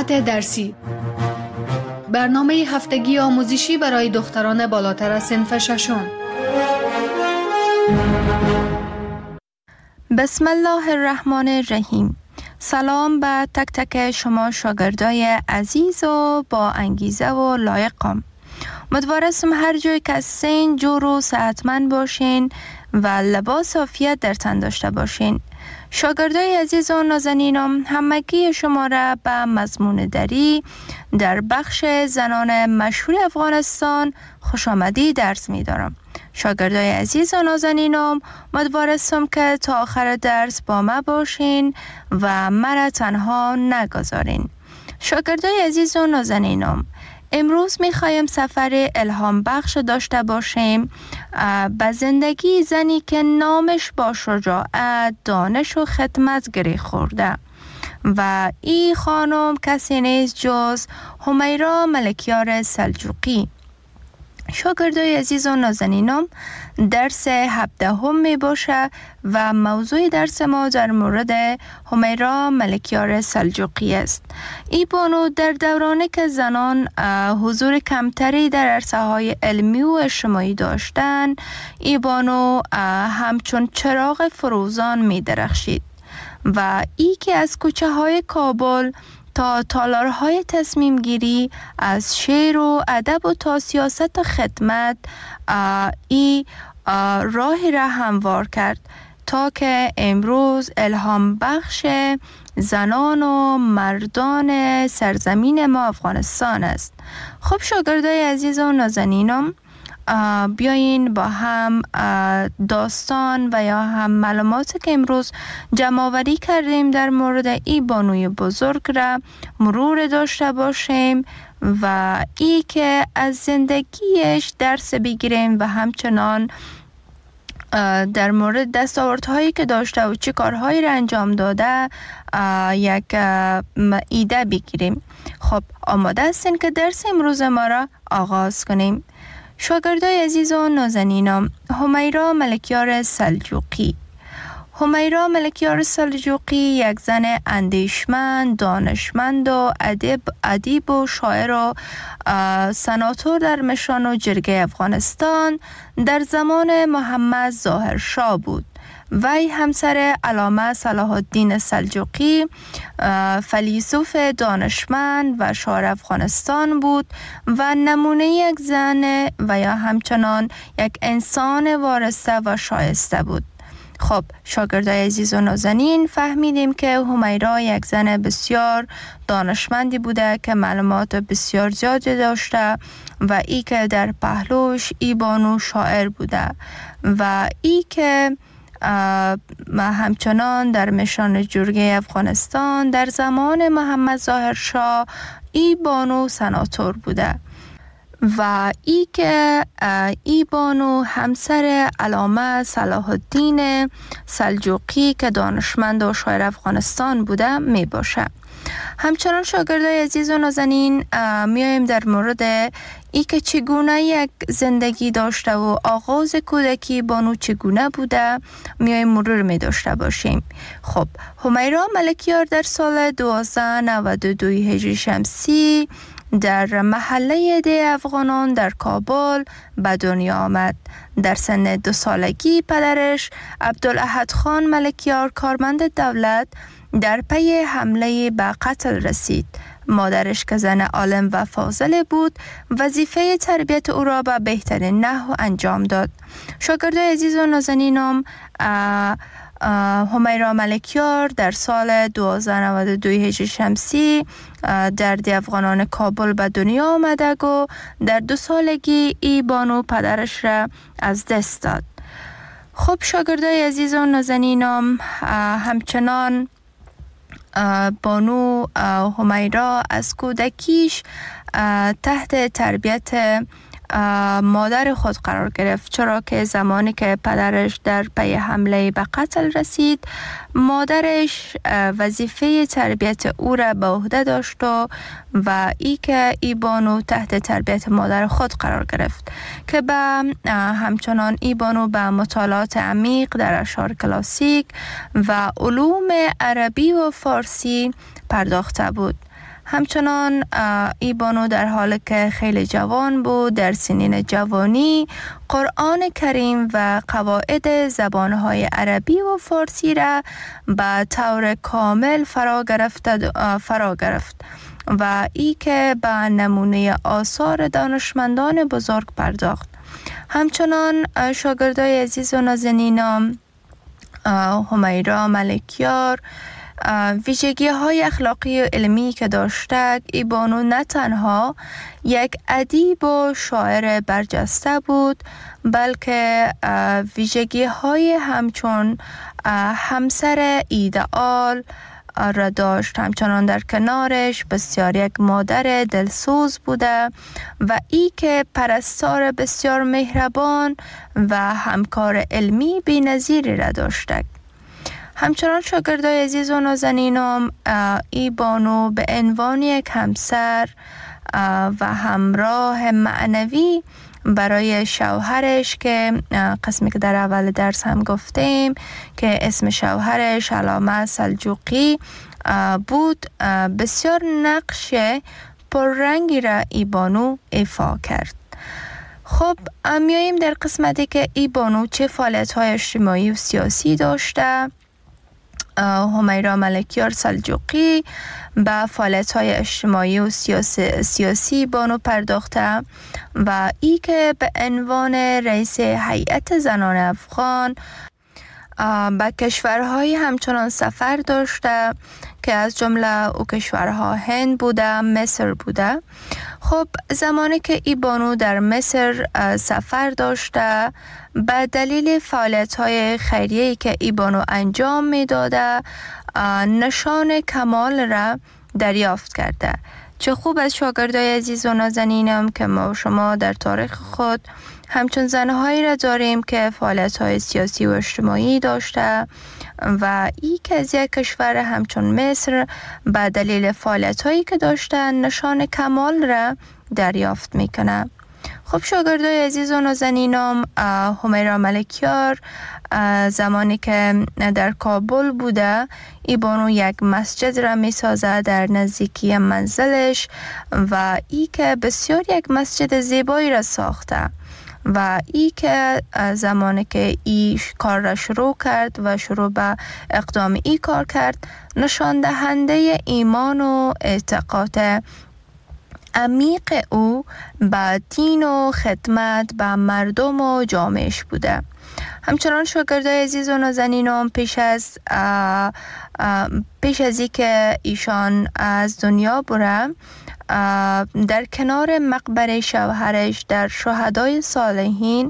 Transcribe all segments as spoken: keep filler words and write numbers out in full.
ساعت درسی، برنامه هفتگی آموزشی برای دختران بالاتر از صنف ششم. بسم الله الرحمن الرحیم. سلام به تک تک شما شاگردای عزیز و با انگیزه و لایقم. امیدوارم هر جای که هستین جور و صحتمند باشین و لباس عافیت در تن داشته باشین. شاگردای عزیز و نازنینم، همگی شما را به مضمون دری در بخش زنان مشهور افغانستان خوش آمدی درس می دارم. شاگردای عزیز و نازنینم، امیدوارم که تا آخر درس با ما باشین و مرا تنها نگذارین. شاگردای عزیز و نازنینم، امروز میخوایم سفر الهام بخش داشته باشیم به زندگی زنی که نامش با شجاعت، دانش و خدمت گره خورده و این خانم کسی نیست جز همیرا ملکیار سلجوقی. شاگردای عزیز و نازنینم، درس هفدهم می باشه و موضوع درس ما در مورد همیرا ملکیار سلجوقی است. این بانو در دورانی که زنان حضور کمتری در عرصه های علمی و اجتماعی داشتن، این بانو همچون چراغ فروزان می درخشید و ای که از کوچه های کابل تا تالارهای تصمیم گیری، از شعر و ادب و تا سیاست و خدمت ای راهی را هموار کرد تا که امروز الهام بخش زنان و مردان سرزمین ما افغانستان است. خب شاگردای عزیز و نازنینم، بیاین با هم داستان و یا هم معلوماتی که امروز جمع آوری کردیم در مورد این بانوی بزرگ را مرور داشته باشیم و ای که از زندگیش درس بگیریم و همچنان در مورد دستاوردهایی که داشته و چه کارهایی را انجام داده یک ایده بگیریم. خب آماده هستین که درس امروز ما را آغاز کنیم. شاگردای عزیز و نازنینم، همیرا ملکیار سلجوقی. همیرا ملکیار سلجوقی یک زن اندیشمند، دانشمند و ادیب ادیب و شاعر و سناتور در مشان و جرگه افغانستان در زمان محمد ظاهر شاه بود. وی همسر علامه صلاح الدین سلجوقی، فیلسوف دانشمند و شاعر افغانستان بود و نمونه یک زن و یا همچنان یک انسان وارسته و شایسته بود. خب شاگردای عزیز و نازنین، فهمیدیم که همیرا یک زن بسیار دانشمندی بوده که معلومات بسیار زیادی داشته و ای که در پهلوش ای بانو شاعر بوده و ای که همچنان در مشان جرگه افغانستان در زمان محمد ظاهر شاه ای بانو سناتور بوده و ای که ای بانو همسر علامه صلاح الدین سلجوقی که دانشمند و شاعر افغانستان بوده می باشه. همچنان شاگردای عزیز و نازنین، میایم در مورد ای که چگونه یک زندگی داشته و آغاز کودکی بانو چگونه بوده میایم مرور می داشته باشیم. خب همیرا ملکیار در سال دوازده نود و دو هجری شمسی در محله ده افغانان در کابل به دنیا آمد. در سن دو سالگی پدرش عبدالاحد خان ملکیار کارمند دولت در پی حمله به قتل رسید. مادرش که زن عالم و فاضل بود، وظیفه تربیت او را به بهترین نحو انجام داد. شاگردای عزیز و نازنینم، همیرا ملکیار در سال دوازده نود و دو هجری شمسی در ده افغانان کابل به دنیا آمده و در دو سالگی ای بانو پدرش را از دست داد. خب شاگردای عزیز و نازنینم، همچنان بانو همیرا از کودکیش تحت تربیت مادر خود قرار گرفت، چرا که زمانی که پدرش در پی حمله به قتل رسید، مادرش وظیفه تربیت او را به عهده داشت و ای که ای بانو تحت تربیت مادر خود قرار گرفت که به همچنان ای بانو به مطالعات عمیق در اشعار کلاسیک و علوم عربی و فارسی پرداخته بود. همچنان ای بانو در حالی که خیلی جوان بود در سنین جوانی قرآن کریم و قواعد زبانهای عربی و فارسی را به طور کامل فرا گرفت فرا گرفت و ای که به نمونه آثار دانشمندان بزرگ پرداخت. همچنان شاگردای عزیز و نازنینم همیرا ملکیار ویژگی های اخلاقی و علمی که داشته، ای بانو نه تنها یک ادیب و شاعر برجسته بود بلکه ویژگی های همچون همسر ایدئال را داشت. همچنان در کنارش بسیار یک مادر دلسوز بوده و ای که پرستار بسیار مهربان و همکار علمی بی‌نظیری را داشته. همچنان شاگردای عزیز و نازنینم ای بانو به عنوان یک همسر و همراه معنوی برای شوهرش که قسمی که در اول درس هم گفتیم که اسم شوهرش علامه سلجوقی بود، بسیار نقش پررنگی را ای بانو ایفا کرد. خب میاییم در قسمتی که ای بانو چه فعالیت‌های اجتماعی و سیاسی داشته. همیرا ملکیار سلجوقی به فعالیت‌های اجتماعی و سیاسی, سیاسی بانو پرداخته و ای که به عنوان رئیس هیئت زنان افغان به کشورهای همچنان سفر داشته که از جمله او کشورها هند بوده، مصر بوده. خب زمانی که ای بانو در مصر سفر داشته به دلیل فعالیت‌های خیریه‌ای که ای بانو انجام می‌داده نشان کمال را دریافت کرده. چه خوب از شاگردای عزیز و نازنینم که ما و شما در تاریخ خود همچون زنهایی را داریم که فعالیت‌های سیاسی و اجتماعی داشته و ای که از یک کشور همچون مصر به دلیل فعالیت‌هایی که داشتن نشان کمال را دریافت میکنه. خب شاگردای عزیز و نازنینم همیرا ملکیار زمانی که در کابل بوده ای بانو یک مسجد را می سازه در نزدیکی منزلش و ای که بسیار یک مسجد زیبایی را ساخته و ای که زمانی که ای کار را شروع کرد و شروع به اقدام ای کار کرد نشان دهنده ایمان و اعتقاد عمیق او به دین و خدمت به مردم و جامعهش بوده. همچنان شاگردای عزیز و نازنینم پیش از اه اه پیش از ای که ایشان از دنیا بره در کنار مقبره شوهرش در شهدای صالحین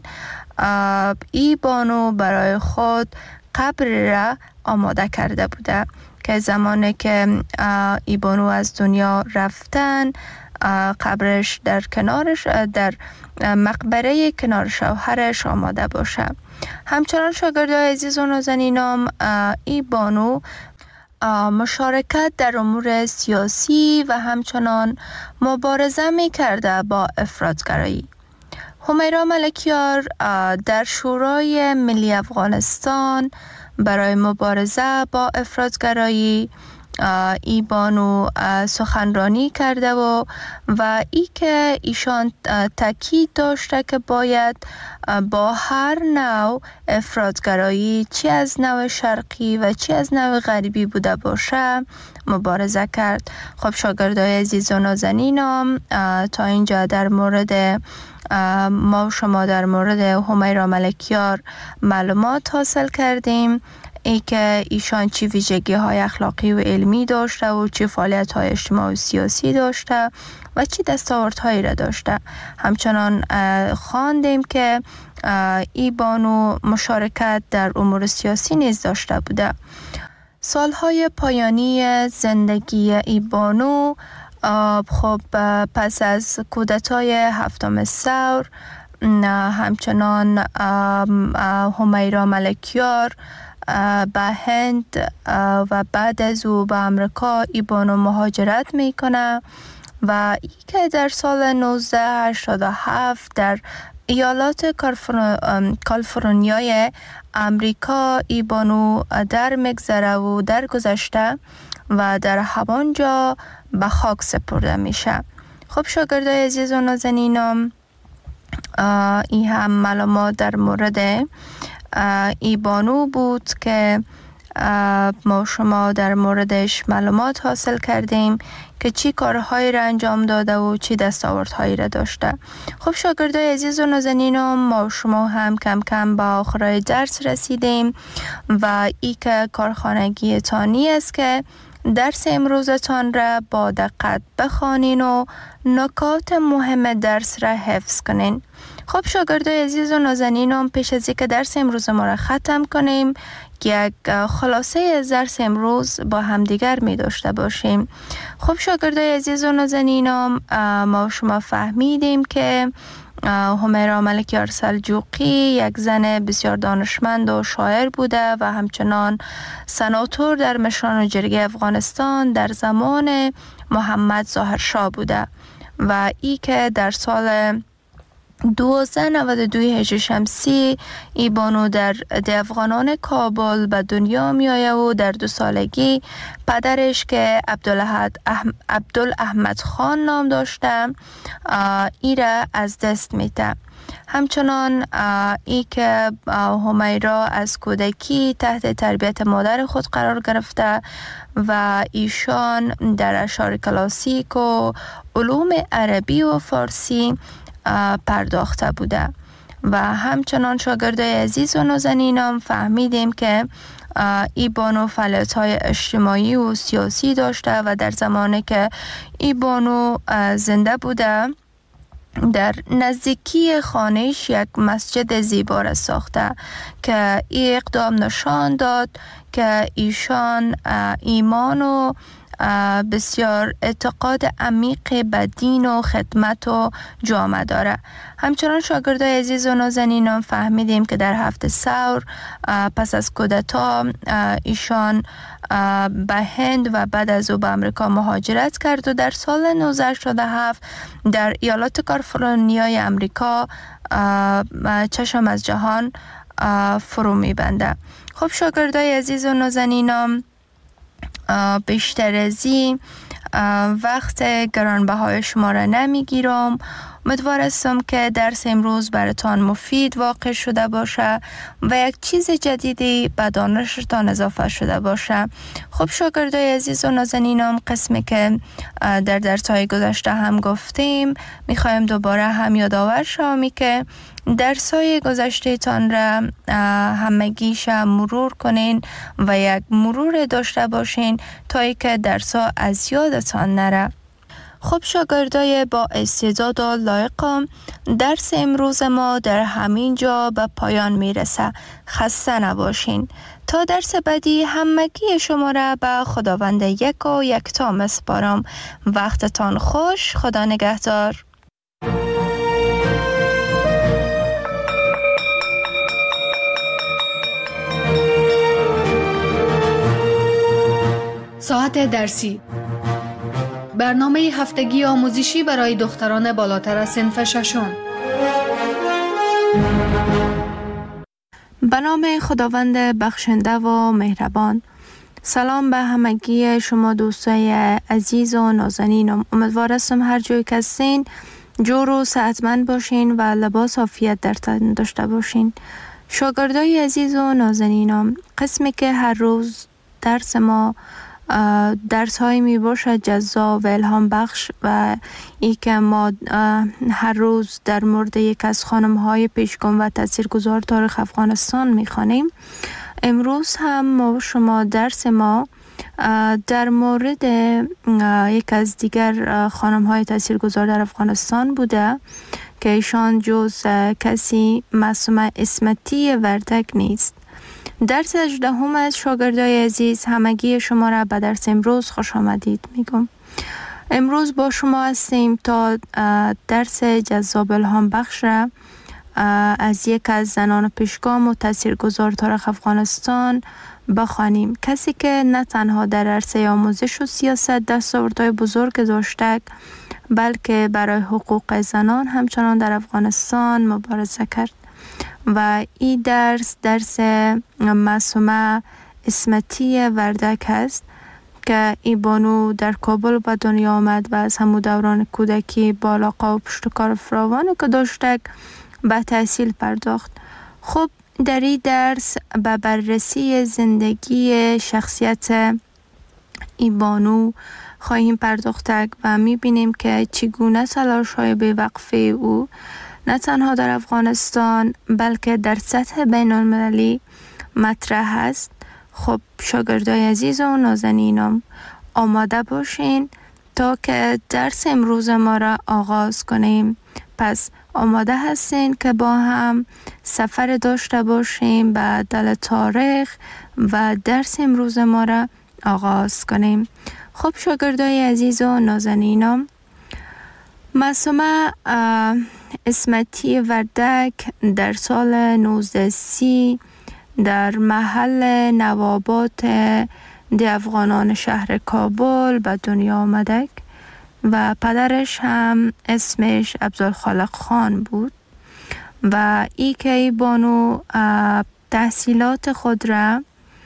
ای بانو برای خود قبر را آماده کرده بوده که زمانی که ای بانو از دنیا رفتن قبرش در کنارش در مقبره کنار شوهرش آماده باشه. همچنان شاگردای عزیز و نازنینم ای بانو مشارکت در امور سیاسی و همچنان مبارزه می کرده با افراطگرایی. همیرا ملکیار در شورای ملی افغانستان برای مبارزه با افراطگرایی ای بانو سخنرانی کرده و و ای که ایشان تاکید داشته که باید با هر نوع افراطگرایی چی از نوع شرقی و چی از نوع غربی بوده باشه مبارزه کرد. خب شاگردای عزیز و نازنینم تا اینجا در مورد ما شما در مورد همیرا ملکیار معلومات حاصل کردیم، ای که ایشان چی ویژگی های اخلاقی و علمی داشته و چی فعالیت های اجتماعی و سیاسی داشته و چی دستاوردهایی را داشته. همچنان خواندیم که ای بانو مشارکت در امور سیاسی نیز داشته بوده. سالهای پایانی زندگی ای بانو خب پس از کودتای هفتم ثور همچنان همیرا ملکیار به هند و بعد از او به امریکا ای بانو مهاجرت میکنه و ای که در سال نوزده هشتاد و هفت در ایالات کالیفرنیای امریکا ای بانو در مگذره و در گذشته و در همانجا به خاک سپرده میشه. خب شاگردای عزیز و نازنینم، این هم معلومات در مورد ای بانو بود که ما شما در موردش معلومات حاصل کردیم که چی کارهایی را انجام داده و چی دستاوردهایی را داشته. خب شاگردای عزیز و نازنینم، ما شما هم کم کم به آخرای درس رسیدیم و ای که کارخانگی تانی است که درس امروزتان را با دقت بخوانین و نکات مهم درس را حفظ کنین. خب شاگردای عزیز و نازنینم، پیش از اینکه درس امروز ما را ختم کنیم، یک خلاصه از درس امروز با همدیگر می داشته باشیم. خب شاگردای عزیز و نازنینم، ما شما فهمیدیم که همیرا ملکیار سلجوقی یک زن بسیار دانشمند و شاعر بوده و همچنان سناتور در مشران جرگه افغانستان در زمان محمد ظاهر شاه بوده و ای که در سال دوازده نود و دو هجری شمسی ای بانو در ده افغانان کابل به دنیا می آید و در دو سالگی پدرش که عبدالاحمد خان نام داشته ای را از دست میده. همچنان ای که همیرا از کودکی تحت تربیت مادر خود قرار گرفته و ایشان در اشعار کلاسیک و علوم عربی و فارسی پرداخته بوده و همچنان شاگردای عزیز و نازنینم فهمیدیم که ای بانو فعالیت‌های اجتماعی و سیاسی داشته و در زمانی که ای بانو زنده بوده در نزدیکی خانهش یک مسجد زیبا را ساخته که ای اقدام نشان داد که ایشان ایمان و بسیار اعتقاد عمیق به دین و خدمت و جامعه داره. همچنان شاگردای عزیز و نازنینم فهمیدیم که در هفته ثور پس از کودتا ایشان به هند و بعد از او به امریکا مهاجرت کرد و در سال نوزده هشتاد و هفت در ایالات کالیفرنیای امریکا چشم از جهان فرو میبنده. خب شاگردای عزیز و نازنینم، بیشتر از این وقت گرانبهای شما را نمیگیرم. امیدوار هستم که درس امروز براتان مفید واقع شده باشه و یک چیز جدیدی به دانشتان اضافه شده باشه. خب شاگردای عزیز و نازنینم، قسمی که در درس‌های گذشته هم گفتیم میخوایم دوباره هم یادآور شوم که درس‌های گذشته تان را همگیش مرور کنین و یک مرور داشته باشین تا ای که درس‌ها از یادتان نره. خب شاگردای با استعداد و لایقم، درس امروز ما در همین جا به پایان میرسه. خسته نباشین. تا درس بعدی همگی شما را به خداوند یک و یکتا میسپارم. وقتتان خوش. خدا نگهدار. ساعت درسی، برنامه هفتگی آموزشی برای دختران بالاتر از صنف ششم. به نام خداوند بخشنده و مهربان. سلام به همگی شما دوستای عزیز و نازنینم. امیدوار هستم هر جایی که هستین جور و صحتمند باشین و لباس عافیت در تن داشته باشین. شاگردای عزیز و نازنینم، قسمی که هر روز درس ما درس های می باشد جذاب و الهام بخش و ای که ما هر روز در مورد یک از خانم های پیشگام و تاثیرگذار تاریخ افغانستان می خوانیم. امروز هم ما شما درس ما در مورد یک از دیگر خانم های تاثیرگذار در افغانستان بوده که ایشان جز کسی معصومه اسمتی وردک نیست. درس هجدهم از شاگردای عزیز، همگی شما را به درس امروز خوش آمدید میگم. امروز با شما هستیم تا درس جذاب الهام بخش را از یک از زنان پیشگام و تاثیرگذار تاریخ افغانستان بخوانیم. کسی که نه تنها در عرصه آموزش و سیاست دستاوردهای بزرگ داشته، بلکه برای حقوق زنان همچنان در افغانستان مبارزه کرد. و این درس درس معصومه اسمتی وردک است که ای بانو در کابل به دنیا آمد و از همون دوران کودکی با علاقه و پشتکار فراوانی که داشته به تحصیل پرداخت. خب در این درس به بررسی زندگی شخصیت ای بانو خواهیم پرداخت و میبینیم که چگونه تلاش های بی‌وقفه او نه تنها در افغانستان بلکه در سطح بین المللی مطرح است. خب شاگردای عزیز و نازنینم، آماده باشین تا که درس امروز ما را آغاز کنیم. پس آماده هستین که با هم سفر داشته باشیم به دل تاریخ و درس امروز ما را آغاز کنیم. خب شاگردای عزیز و نازنینم، معصومه اسمتی وردک در سال نوزده سی در محل نوابات دی افغانان شهر کابل به دنیا آمده و پدرش هم اسمش عبدالخالق خان بود و ای که ای بانو تحصیلات خود را،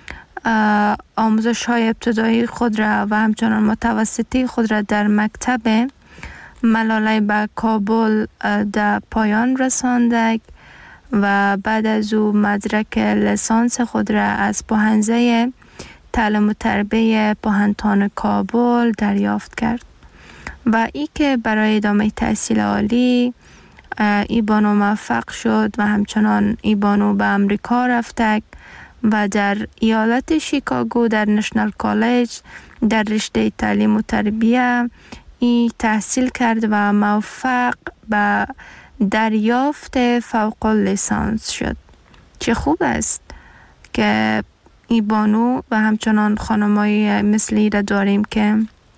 آموزش های ابتدایی خود را و همچنان متوسطی خود را در مکتب ملاله به کابل در پایان رسانده و بعد از او مدرک لیسانس خود را از پوهنځی تعلیم و تربیه پوهنتون کابل دریافت کرد و ای که برای ادامه تحصیل عالی ای بانو موفق شد و همچنان ای بانو به امریکا رفته و در ایالت شیکاگو در نشنال کالج در رشته تعلیم و تربیه ای تحصیل کرد و موفق به دریافت فوق لیسانس شد. چه خوب است که ای بانو و همچنان خانمایی مثلی را داریم که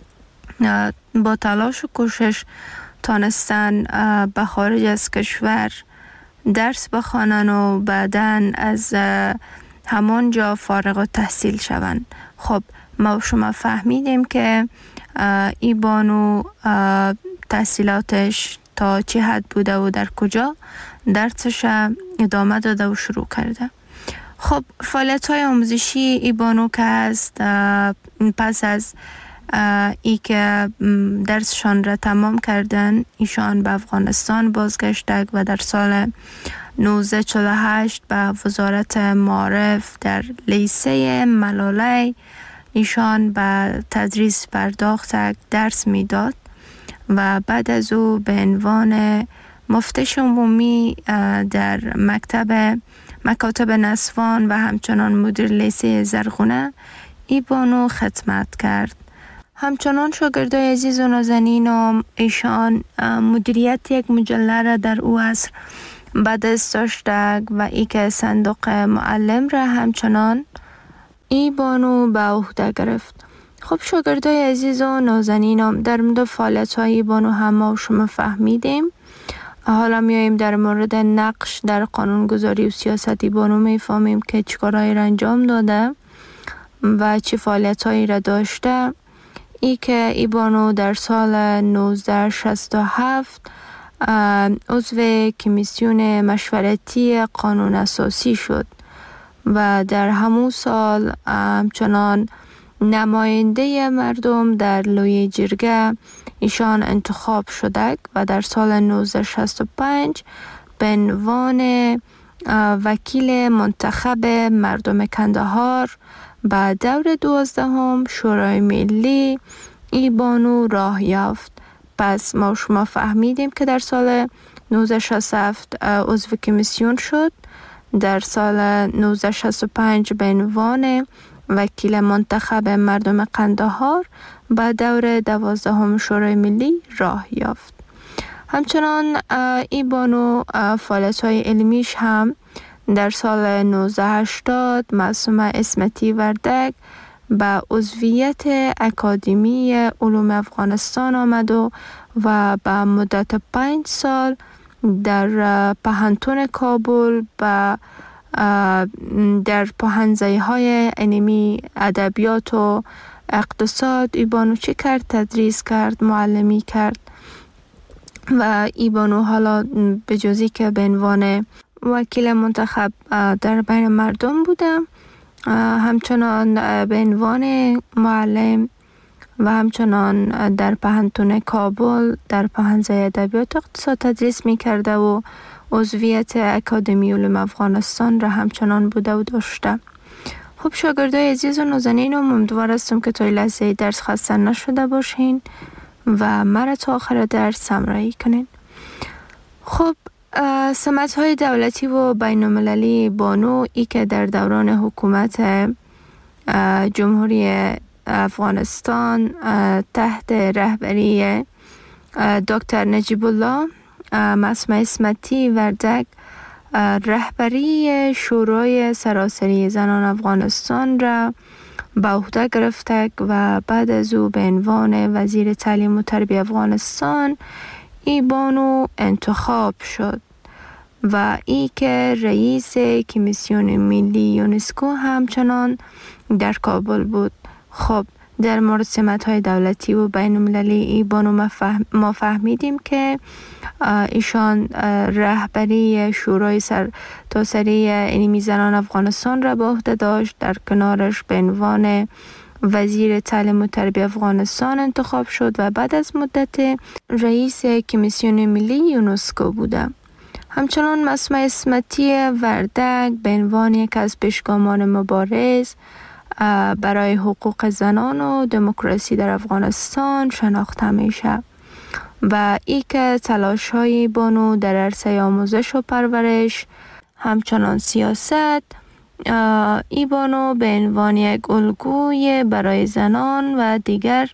با تلاش و کوشش تانستن به خارج از کشور درس بخوانن و بعداً از همان جا فارغ التحصیل شوند. خب ما شما فهمیدیم که ای بانو تحصیلاتش تا چه حد بوده و در کجا درسش ادامه داده و شروع کرده. خب فعالیت های آموزشی ای بانو که هست، پس از ای که درسشان را تمام کردن ایشان به افغانستان بازگشتند و در سال نوزده چهل و هشت به وزارت معارف در لیسه ملاله ایشان به تدریس پرداخت، درس میداد و بعد از او به عنوان مفتش عمومی در مکتب مکاتب نسوان و همچنان مدیر لیسه زرغونه ای بانو خدمت کرد. همچنان شاگردای عزیز و نازنینم، ایشان مدیریت یک مجله را در او عصر به دست داشته و ای که صندوق معلم را همچنان ای بانو به عهده گرفت. خب شاگردای عزیز و نازنینم، در مورد فعالیت های ای بانو هم ما شما فهمیدیم. حالا میاییم در مورد نقش در قانونگذاری و سیاست ای بانو میفهمیم که چیکارهایی را انجام داده و چه فعالیت هایی را داشته. ای که ای بانو در سال نوزده شصت و هفت عضو کمیسیون مشورتی قانون اساسی شد و در همون سال همچنان نماینده مردم در لوی جرگه ایشان انتخاب شده و در سال نوزده شصت و پنج به عنوان وکیل منتخب مردم کندهار به دور دوازدهم شورای ملی ای بانو راه یافت. پس ما شما فهمیدیم که در سال نوزده شصت و هفت عضو کمیسیون شد، در سال نوزده شصت و پنج به عنوان وکیل منتخب مردم قندهار به دور دوازدهم شورای ملی راه یافت. همچنان ای بانو فعالیت‌های علمیش هم در سال نوزده هشتاد معصومه اسمتی وردک به عضویت اکادمی علوم افغانستان آمد و و به مدت پنج سال در پوهنتون کابل به در پاهنزایی های علمی ادبیات و اقتصاد ای بانو چی کرد؟ تدریس کرد، معلمی کرد و ای بانو حالا به جزی که به عنوان وکیل منتخب در بین مردم بودم، همچنان به عنوان معلم و همچنان در پهنتون کابل در پاهنزای ادبیات اقتصاد تدریس می کرده و عضویت اکادمی علوم افغانستان را همچنان بوده و داشته. خب شاگردای عزیز و نازنین، امیدوار هستم که تا لحظه درس خسته نشده باشین و مرا تا آخر درس همراهی کنین. خب سمت های دولتی و بین المللی بانو ای که در دوران حکومت جمهوری افغانستان تحت رهبری دکتر نجیب الله معصومه عصمتی وردک رهبری شورای سراسری زنان افغانستان را به عهده گرفته و بعد از او به عنوان وزیر تعلیم و تربیت افغانستان ای بانو انتخاب شد و ای که رئیس کمیسیون ملی یونسکو همچنان در کابل بود. خب در مورد سمت‌های دولتی و بین المللی ای بانو ما فهمیدیم که ایشان رهبری شورای سرتاسری علمی زنان افغانستان را به عهده داشت. در کنارش به عنوان وزیر تعلیم و تربیت افغانستان انتخاب شد و بعد از مدت رئیس کمیسیون ملی یونسکو بوده. همچنان معصومه عصمتی وردک به عنوان یک از پیشگامان مبارز برای حقوق زنان و دموکراسی در افغانستان شناخته میشه و ای که تلاش های بانو در عرصه آموزش و پرورش همچنان سیاست ای بانو به عنوان یک الگوی برای زنان و دیگر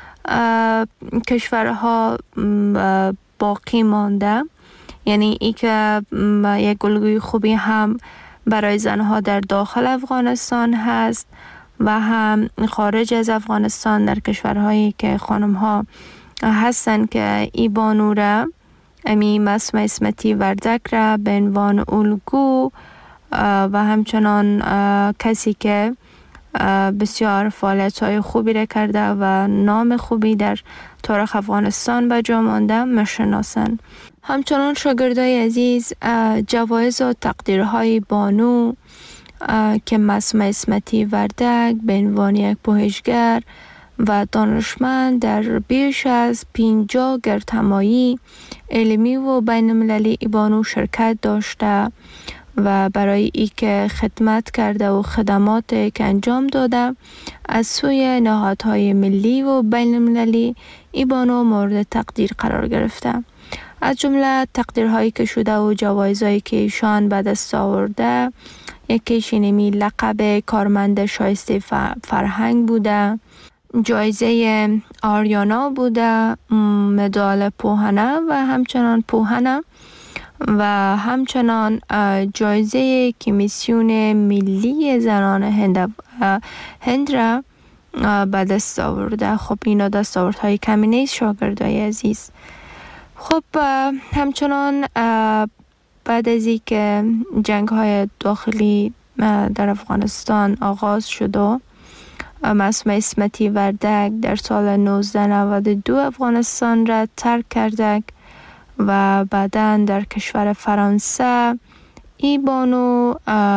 کشورها باقی مانده، یعنی ای که یک الگوی خوبی هم برای زنها در داخل افغانستان هست و هم خارج از افغانستان در کشورهایی که خانم ها هستن که ای بانو را امی معصومه عصمتی وردک را به عنوان الگو و همچنان کسی که بسیار فعالیت های خوبی را کرده و نام خوبی در تاریخ افغانستان به جا مانده میشناسند. همچنان شاگردای عزیز جوایز و تقدیرهای بانو که معصومه عصمتی وردک به عنوان یک پژوهشگر و دانشمند در بیش از پنجاه گردهمایی علمی و بین المللی بانو شرکت داشته و برای ای که خدمت کرده و خدمات که انجام داده از سوی نهادهای ملی و بین المللی ای بانو مورد تقدیر قرار گرفته. از جمله تقدیرهایی که شده و جوایزهایی که ایشان به دست آورده، یکیش اینمی لقب کارمند شایسته فرهنگ بوده، جایزه آریانا بوده، مدال پوهنه و همچنان پوهنه و همچنان جایزه کمیسیون ملی زنان هند هند را به دست آورده. خب اینا دستاوردهای کمی نیست شاگردای عزیز. خب همچنان بعد از این که جنگ های داخلی در افغانستان آغاز شد و معصومه عصمتی وردک در سال نوزده نود و دو افغانستان را ترک کرده و بعداً در کشور فرانسه ای بانو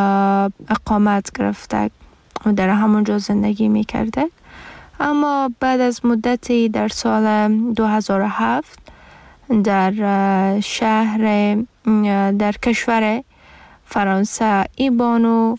اقامت گرفته و در همونجا زندگی می کرده. اما بعد از مدتی در سال دو هزار و هفت در شهر در کشور فرانسه ای بانو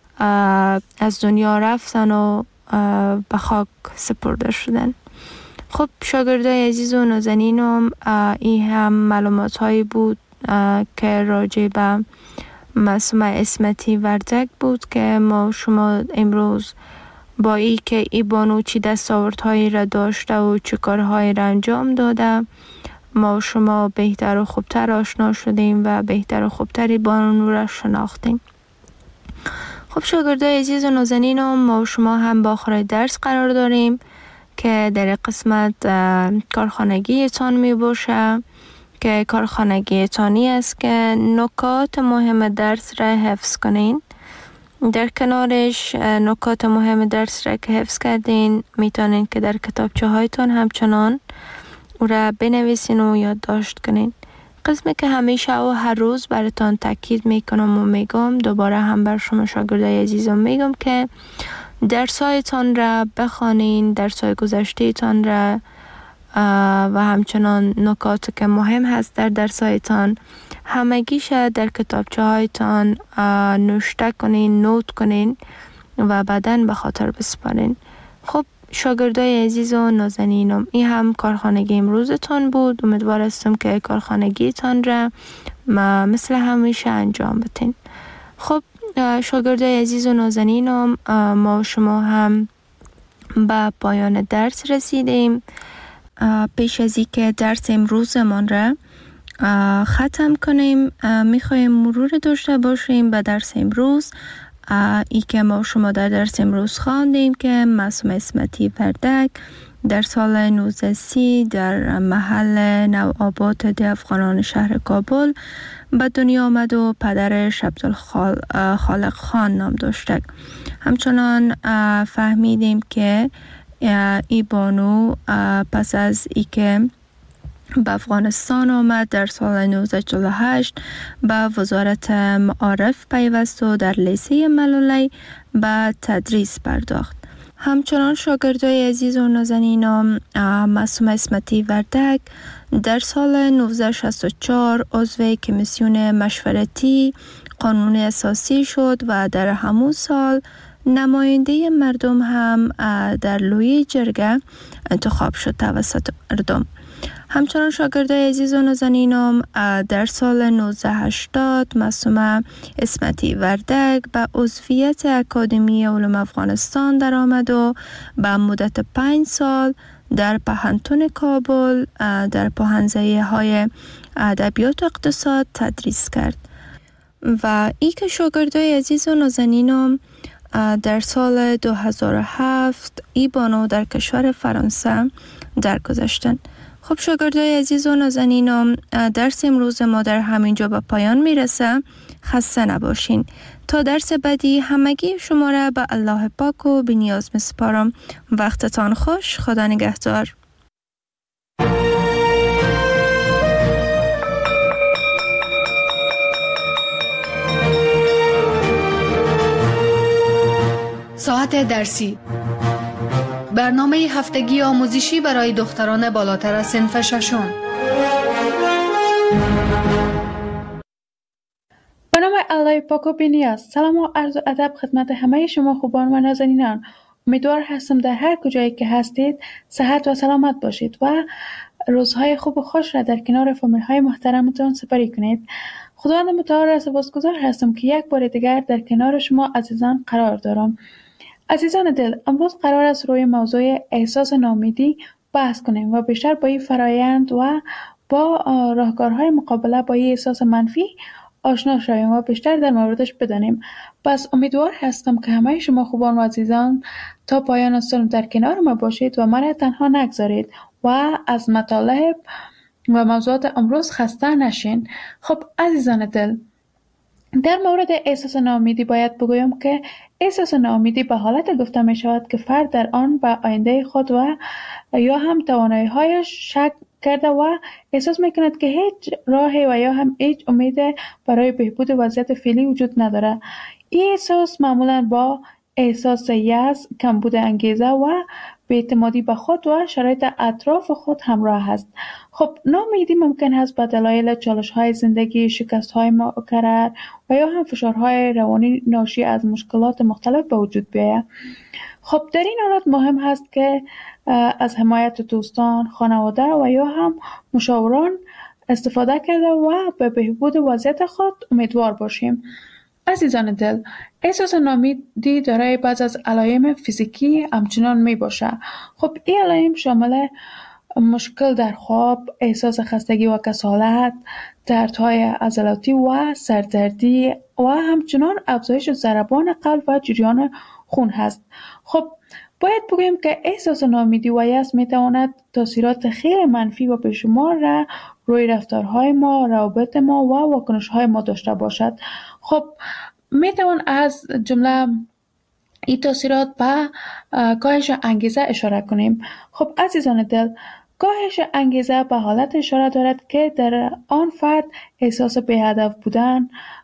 از دنیا رفتن و به خاک سپرده شدن. خب شاگردای عزیز و نازنینم، این هم معلومات هایی بود که راجع به معصومه عصمتی وردک بود که ما شما امروز با ای که ای بانو چی دستاوردهایی را داشته و چه کارهایی را انجام داده ما شما بهتر و خوبتر آشنا شدیم و بهتر و خوبتر بانو را شناختیم. خب شاگردای عزیز و نازنینم، ما شما هم با آخر درس قرار داریم که در قسمت کارخانگی تان می باشه که کارخانگی تانی است که نکات مهم درس را حفظ کنین. در کنارش نکات مهم درس را که حفظ کردین میتونین که در کتابچه هایتان همچنان او را بنویسین و یادداشت کنین. قسمی که همیشه و هر روز براتان تاکید میکنم و میگم، دوباره هم بر شما شاگردای عزیزم میگم که درسایتان را بخوانین، درسای گذشته تان را و همچنان نکات که مهم هست در درسایتان همگیش در کتابچه هایتان نوشته کنین، نوت کنین و بعداً به خاطر بسپارین. خب شاگردای عزیز و نازنینم، این هم کارخانگی امروزتان بود. امیدوار هستم که کارخانگیتان را مثل همیشه انجام بدین. خب شاگردای عزیز و نازنینم، ما شما هم به پایان درس رسیدیم. پیش از اینکه درس امروزمان را ختم کنیم میخوایم مرور داشته باشیم به درس امروز. ای که ما شما در درس امروز خواندیم که معصومه اسمتی وردک در سال نوزده سی در محل نوآباد ده افغانان شهر کابل به دنیا آمد و پدرش عبدالخالق خان نام داشته. همچنان فهمیدیم که ای بانو پس از ای که به افغانستان آمد در سال نوزده چهل و هشت به وزارت معارف پیوست و در لیسه ملولی به تدریس پرداخت. همچنان شاگردای عزیز و نازنینم، معصومه اسمتی وردک در سال نوزده شصت و چهار عضو کمیسیون مشورتی قانون اساسی شد و در همون سال نماینده مردم هم در لوی جرگه انتخاب شد توسط مردم. همچنان شاگردای عزیز و نازنینم، در سال نوزده هشتاد معصومه اسمتی وردک به عضویت اکادمی علوم افغانستان در آمد و به مدت پنج سال در پهنتون کابل در پوهنځی های ادبیات و اقتصاد تدریس کرد. و ای که شاگردای عزیز و نازنینم در سال دو هزار و هفت ای بانو در کشور فرانسه درگذشتند. خب شاگردای عزیز و نازنینم، درس امروز ما در همینجا به پایان میرسه. خسته نباشین. تا درس بعدی همگی شما را به الله پاک و بی‌نیاز میسپارم. وقتتان خوش. خدا نگهدار. ساعت درسی، برنامه هفتگی آموزشی برای دختران بالاتر از صنف ششم. به نام الله پاک و بی‌نیاز. سلام و عرض و ادب خدمت همه شما خوبان و نازنینان. امیدوار هستم در هر کجایی که هستید صحت و سلامت باشید و روزهای خوب و خوش را در کنار فامیل های محترمتان سپری کنید. خداوند متعال را سپاسگزار هستم که یک بار دیگر در کنار شما عزیزان قرار دارم. عزیزان دل، امروز قرار است روی موضوع احساس ناامیدی بحث کنیم و بیشتر با این فرایند و با راهکارهای مقابله با این احساس منفی آشنا شویم و بیشتر در موردش بدانیم. پس امیدوار هستم که همه شما خوبان و عزیزان تا پایان سال در کنار ما باشید و من تنها نگذارید و از مطالب و موضوعات امروز خسته نشین. خب عزیزان دل، در مورد احساس ناامیدی باید بگویم که احساس ناامیدی به حالت گفته می شود که فرد در آن به آینده خود و یا هم توانایی هایش شک کرده و احساس می کند که هیچ راهی و یا هم هیچ امید برای بهبود وضعیت فعلی وجود نداره. این احساس معمولا با احساس یأس، کمبود انگیزه و بی‌اعتمادی به خود و شرایط اطراف خود همراه است. خب ناامیدی ممکن است به دلایل چالش‌های زندگی، شکست‌های مکرر و یا هم فشارهای روانی ناشی از مشکلات مختلف به وجود بیاید. خب در این حالت مهم است که از حمایت دوستان، خانواده و یا هم مشاوران استفاده کرده و به بهبود وضعیت خود امیدوار باشیم. عزیزان دل، احساس ناامیدی دارای بعض از علائم فیزیکی همچنان می باشه. خب این علائم شامل مشکل در خواب، احساس خستگی و کسالت، دردهای عضلاتی و سردردی و همچنان افزایش ضربان قلب و جریان خون هست. خب باید بگوییم که احساس ناامیدی و یأس میتواند تاثیرات خیلی منفی و بیشمار را روی رفتارهای ما، روابط ما و واکنش‌های ما داشته باشد. خب میتوان از جمله این تاثیرات به کاهش انگیزه اشاره کنیم. خب عزیزان دل، کاهش انگیزه به حالت اشاره دارد که در آن فرد احساس بی‌هدف بودن